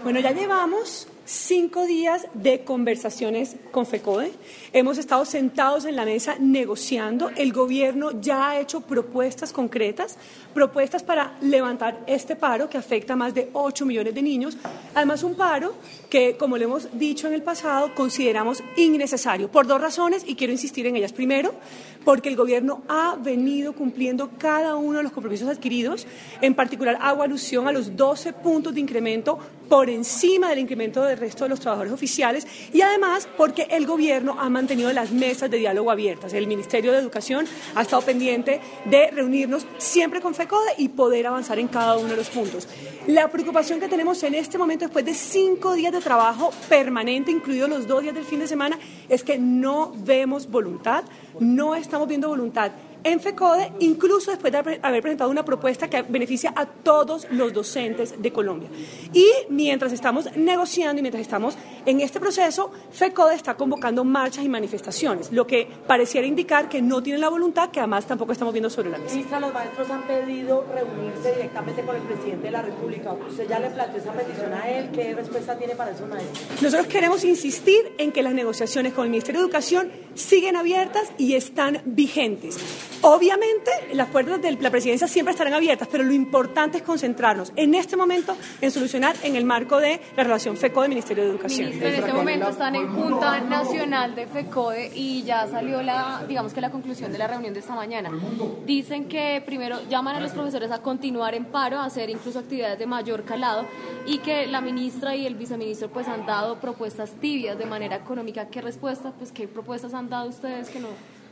Bueno, ya llevamos 5 días de conversaciones con FECODE. Hemos estado sentados en la mesa negociando. El gobierno ya ha hecho propuestas concretas, propuestas para levantar este paro que afecta a más de 8 millones de niños. Además, un paro que, como lo hemos dicho en el pasado, consideramos innecesario por 2 razones y quiero insistir en ellas. Primero, porque el gobierno ha venido cumpliendo cada uno de los compromisos adquiridos. En particular, hago alusión a los 12 puntos de incremento por encima del incremento del resto de los trabajadores oficiales y además porque el gobierno ha mantenido las mesas de diálogo abiertas. El Ministerio de Educación ha estado pendiente de reunirnos siempre con FECODE y poder avanzar en cada uno de los puntos. La preocupación que tenemos en este momento, después de 5 días de trabajo permanente, incluidos los 2 días del fin de semana, es que no vemos voluntad, no estamos viendo voluntad en FECODE, incluso después de haber presentado una propuesta que beneficia a todos los docentes de Colombia. Y mientras estamos negociando y mientras estamos en este proceso, FECODE está convocando marchas y manifestaciones, lo que pareciera indicar que no tienen la voluntad, que además tampoco estamos viendo sobre la mesa. Ministra, los maestros han pedido reunirse directamente con el presidente de la República. ¿Usted ya le planteó esa petición a él? ¿Qué respuesta tiene para esos maestros? Nosotros queremos insistir en que las negociaciones con el Ministerio de Educación siguen abiertas y están vigentes. Obviamente, las puertas de la presidencia siempre estarán abiertas, pero lo importante es concentrarnos en este momento en solucionar en el marco de la relación FECODE-Ministerio de Educación. Ministra, en este momento están en Junta Nacional de FECODE y ya salió la conclusión de la reunión de esta mañana. Dicen que primero llaman a los profesores a continuar en paro, a hacer incluso actividades de mayor calado y que la ministra y el viceministro pues han dado propuestas tibias de manera económica. ¿Qué propuestas han dado ustedes que no?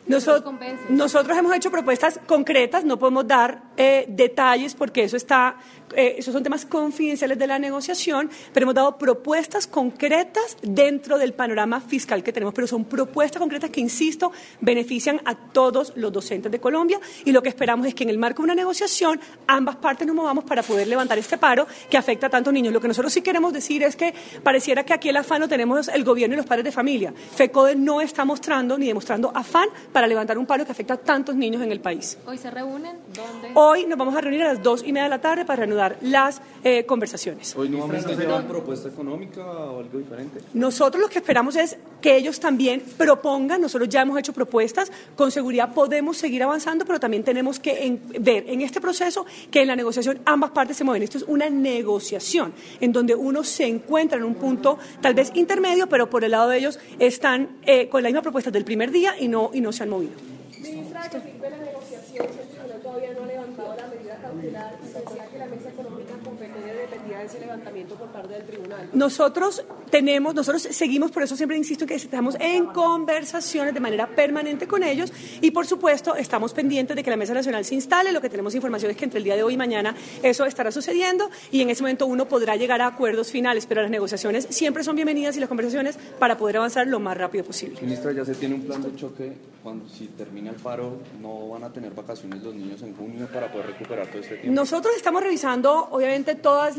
Nosotros hemos hecho propuestas concretas, no podemos dar detalles porque esos son temas confidenciales de la negociación, pero hemos dado propuestas concretas dentro del panorama fiscal que tenemos, pero son propuestas concretas que, insisto, benefician a todos los docentes de Colombia y lo que esperamos es que en el marco de una negociación ambas partes nos movamos para poder levantar este paro que afecta a tantos niños. Lo que nosotros sí queremos decir es que pareciera que aquí el afán lo tenemos el gobierno y los padres de familia. FECODE no está mostrando ni demostrando afán para levantar un paro que afecta a tantos niños en el país. ¿Hoy se reúnen? ¿Dónde? Hoy nos vamos a reunir a las 2:30 de la tarde para reanudar las conversaciones. ¿Hoy nuevamente llevan propuesta económica o algo diferente? Nosotros lo que esperamos es que ellos también propongan, nosotros ya hemos hecho propuestas, con seguridad podemos seguir avanzando, pero también tenemos que ver en este proceso que en la negociación ambas partes se mueven. Esto es una negociación en donde uno se encuentra en un punto tal vez intermedio, pero por el lado de ellos están con la misma propuesta del primer día y no se han movido. Ministra, ¿qué sirve la negociación? El tribunal todavía no ha levantado la medida cautelar y se decía que la mesa económica con FECODE dependía de ese levantamiento por parte del tribunal. Nosotros seguimos, por eso siempre insisto en que estamos en conversaciones de manera permanente con ellos y por supuesto estamos pendientes de que la Mesa Nacional se instale. Lo que tenemos información es que entre el día de hoy y mañana eso estará sucediendo y en ese momento uno podrá llegar a acuerdos finales, pero las negociaciones siempre son bienvenidas y las conversaciones para poder avanzar lo más rápido posible. Ministra, ya se tiene un plan de choque si termina el paro, ¿no van a tener vacaciones los niños en junio para poder recuperar todo este tiempo? Nosotros estamos revisando, obviamente, todos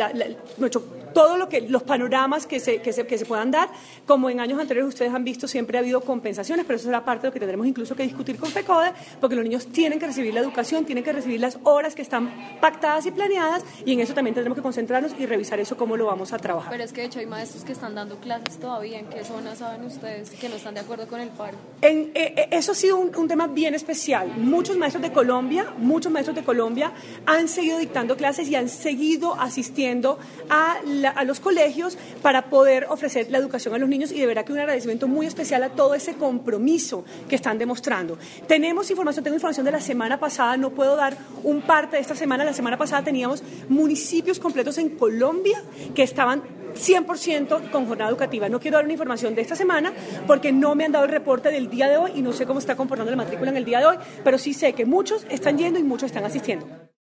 los panoramas que se puedan dar. Como en años anteriores ustedes han visto, siempre ha habido compensaciones, pero eso será parte de lo que tendremos incluso que discutir con FECODE, porque los niños tienen que recibir la educación, tienen que recibir las horas que están pactadas y planeadas, y en eso también tendremos que concentrarnos y revisar eso cómo lo vamos a trabajar. Pero es que de hecho hay maestros que están dando clases todavía. ¿En qué zona saben ustedes que no están de acuerdo con el paro? Eso ha sido un tema bien especial. Muchos maestros de Colombia han seguido dictando clases y han seguido asistiendo a los colegios para poder ofrecer la educación a los niños y de verdad que un agradecimiento muy especial a todo ese compromiso que están demostrando. Tengo información de la semana pasada, no puedo dar un parte de esta semana. La semana pasada teníamos municipios completos en Colombia que estaban 100% con jornada educativa. No quiero dar una información de esta semana porque no me han dado el reporte del día de hoy y no sé cómo está comportando la matrícula en el día de hoy, pero sí sé que muchos están yendo y muchos están asistiendo.